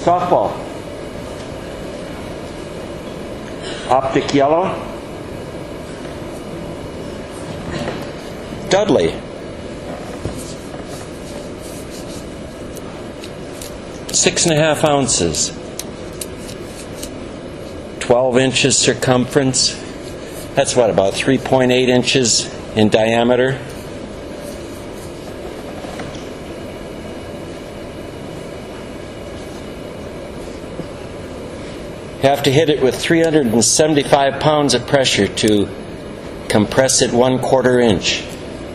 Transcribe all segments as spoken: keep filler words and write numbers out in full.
Softball. Optic yellow. Dudley. Six and a half ounces. Twelve inches circumference. That's what, about three point eight inches in diameter. You have to hit it with three hundred seventy-five pounds of pressure to compress it one quarter inch.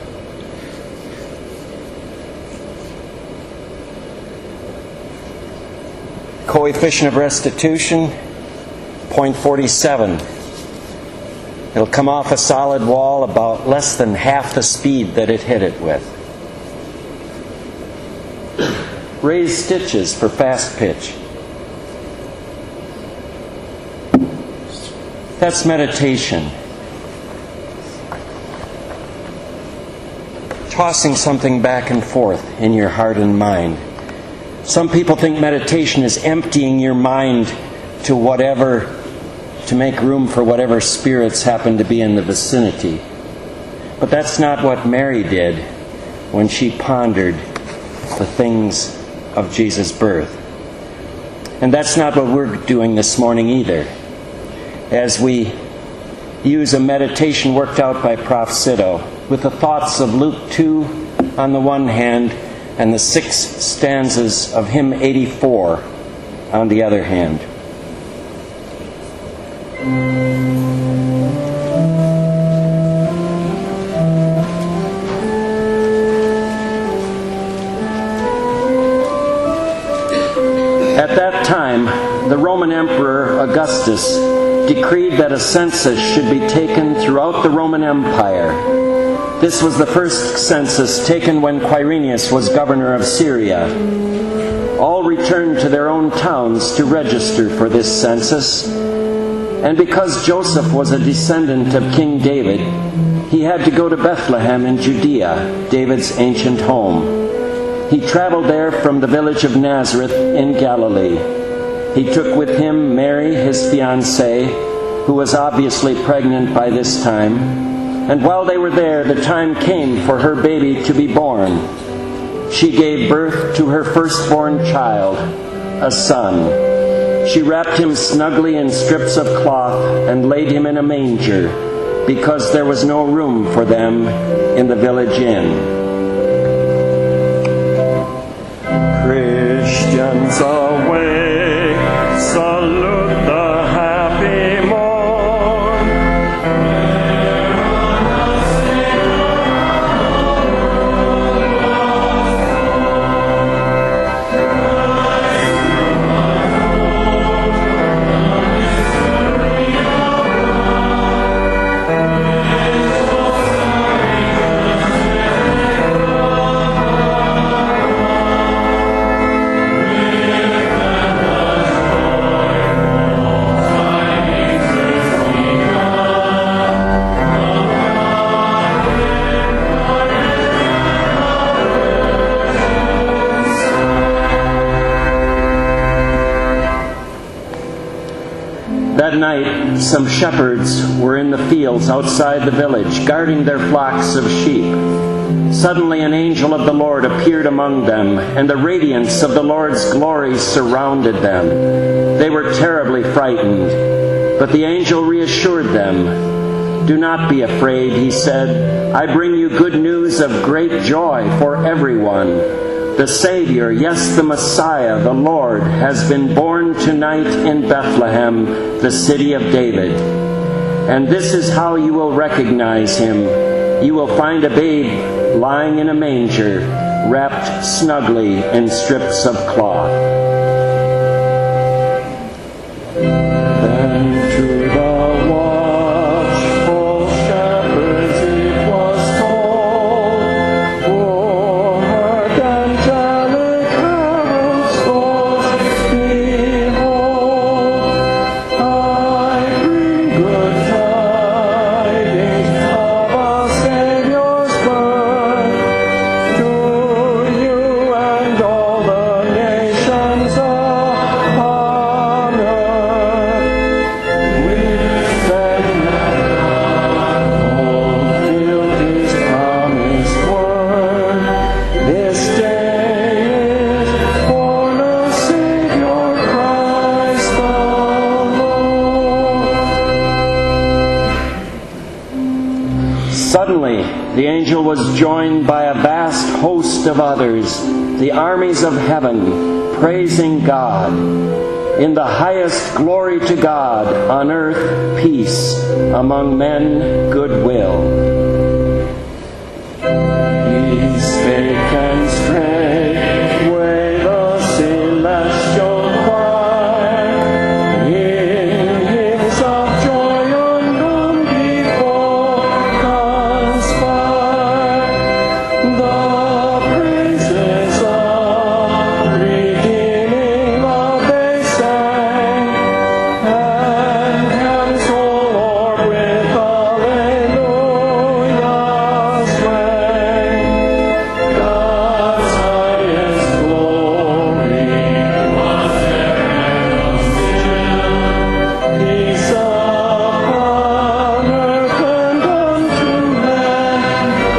Coefficient of restitution, zero point four seven. It'll come off a solid wall about less than half the speed that it hit it with. Raised stitches for fast pitch. That's meditation. Tossing something back and forth in your heart and mind. Some people think meditation is emptying your mind to whatever, to make room for whatever spirits happen to be in the vicinity. But that's not what Mary did when she pondered the things of Jesus' birth. And that's not what we're doing this morning either. As we use a meditation worked out by Professor Sido, with the thoughts of Luke two on the one hand, and the six stanzas of hymn eighty-four on the other hand. At that time, the Roman Emperor Augustus decreed that a census should be taken throughout the Roman Empire. This was the first census taken when Quirinius was governor of Syria. All returned to their own towns to register for this census. And because Joseph was a descendant of King David, he had to go to Bethlehem in Judea, David's ancient home. He traveled there from the village of Nazareth in Galilee. He took with him Mary, his fiancée, who was obviously pregnant by this time. And while they were there, the time came for her baby to be born. She gave birth to her firstborn child, a son. She wrapped him snugly in strips of cloth and laid him in a manger, because there was no room for them in the village inn. Christians awake, salute the happy morn. That night, some shepherds were in the fields outside the village, guarding their flocks of sheep. Suddenly an angel of the Lord appeared among them, and the radiance of the Lord's glory surrounded them. They were terribly frightened, but the angel reassured them. "Do not be afraid," he said. "I bring you good news of great joy for everyone. The Savior, yes, the Messiah, the Lord, has been born tonight in Bethlehem, the city of David. And this is how you will recognize him. You will find a babe lying in a manger, wrapped snugly in strips of cloth." Then to the watchful shepherds it was told, "Oh, hark, angelic heralds soar, behold, I bring good tidings of our Saviour's birth to you and all the nations above. Suddenly, the angel was joined by a vast host of others, the armies of heaven, praising God. In the highest glory to God, on earth peace, among men goodwill. He spake and straightway the celestial choir, in hymns of joy unknown before conspire, the praises of redeeming love they sang, and hymns, O Lord, with hallelujahs rang. God's highest glory was there peace upon earth and unto men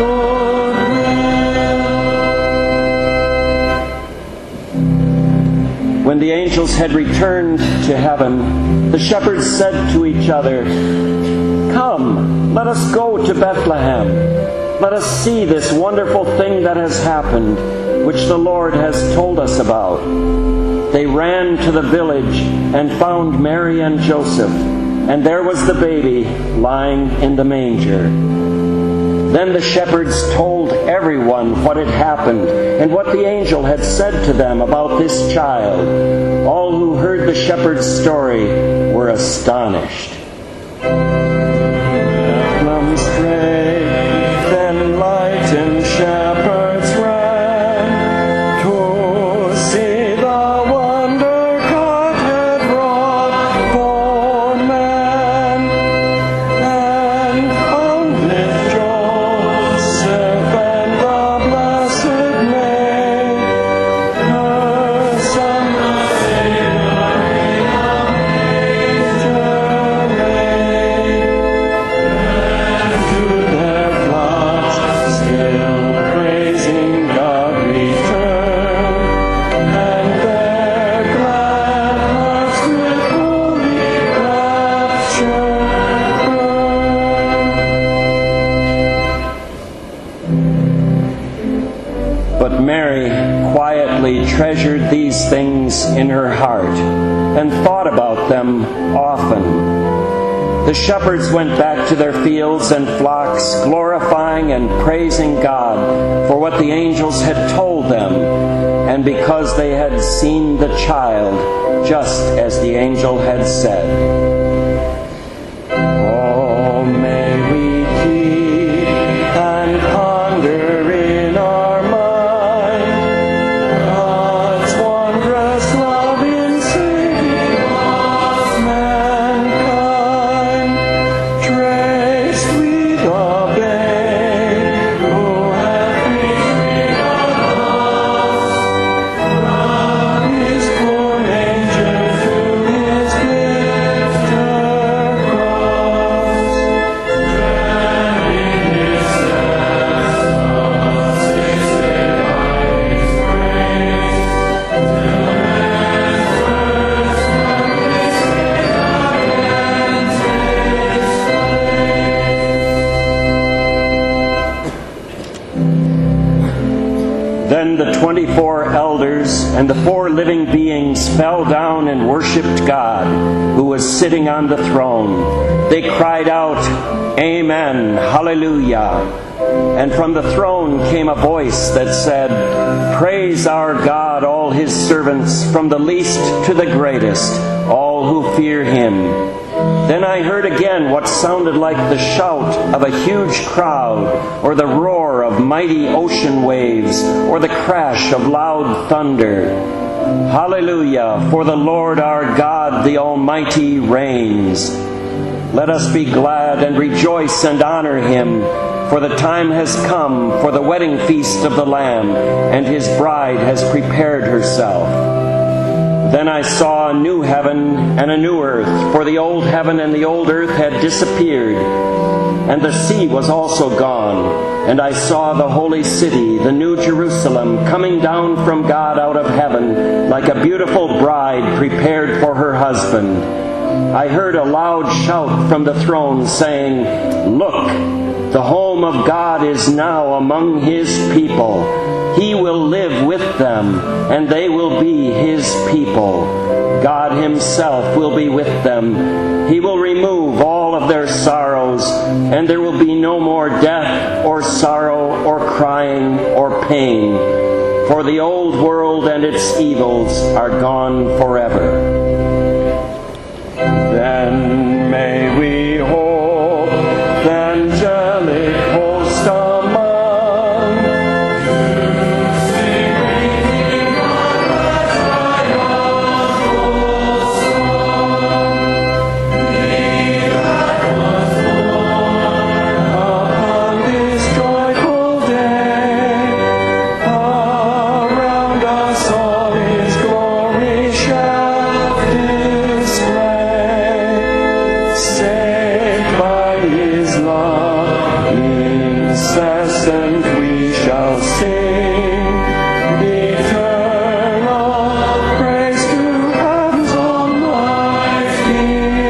goodwill. When the angels had returned to heaven, the shepherds said to each other, "Come, let us go to Bethlehem. Let us see this wonderful thing that has happened, which the Lord has told us about." They ran to the village and found Mary and Joseph, and there was the baby lying in the manger. Then the shepherds told everyone what had happened and what the angel had said to them about this child. All who heard the shepherd's story were astonished. Bethlehem straight, enlightened shepherds ran to see the wonder God had wrought for man, and found with Joseph and the blessed Maid, her son, the Savior in a manger laid. And to their flocks still praising God returned, and their glad hearts with holy rapture burned. But Mary quietly treasured these things in her heart and thought about them often. The shepherds went back to their fields and flocks, glorifying and praising God for what the angels had told them, and because they had seen the child just as the angel had said. Oh, may we keep and ponder in our mind God's wondrous love in saving of mankind. Traced we the babe who hath freed us from his poor manger to his bitter cross. Treading his steps, assisted by his grace, till man first from his arrogance Then the twenty-four elders and the four living beings fell down and worshipped God, who was sitting on the throne. They cried out, "Amen, Hallelujah." And from the throne came a voice that said, "Praise our God, all his servants, from the least to the greatest, all who fear him." Then I heard again what sounded like the shout of a huge crowd, or the roar of mighty ocean waves, or the crash of loud thunder. Hallelujah, for the Lord our God, the Almighty, reigns. Let us be glad and rejoice and honor him, for the time has come for the wedding feast of the Lamb, and his bride has prepared herself. Then I saw a new heaven and a new earth, for the old heaven and the old earth had disappeared, and the sea was also gone. And I saw the holy city, the new Jerusalem, coming down from God out of heaven, like a beautiful bride prepared for her husband. I heard a loud shout from the throne saying, "Look, The home of God is now among His people. He will live with them, and they will be His people. God Himself will be with them. He will remove all of their sorrows, and there will be no more death or sorrow or crying or pain, for the old world and its evils are gone forever. Then may we hope the angelic host among, upon this joyful day, around us all His glory shall display. Saved by His love, incessant we shall sing eternal praise to heaven's almighty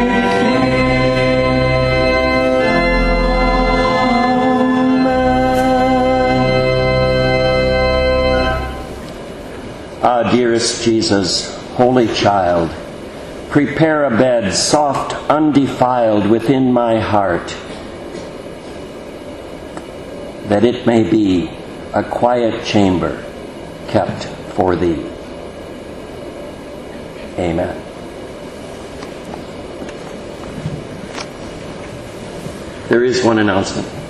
King. Amen. Ah, dearest Jesus, Holy Child, prepare a bed soft, undefiled within my heart, that it may be a quiet chamber kept for Thee. Amen. There is one announcement.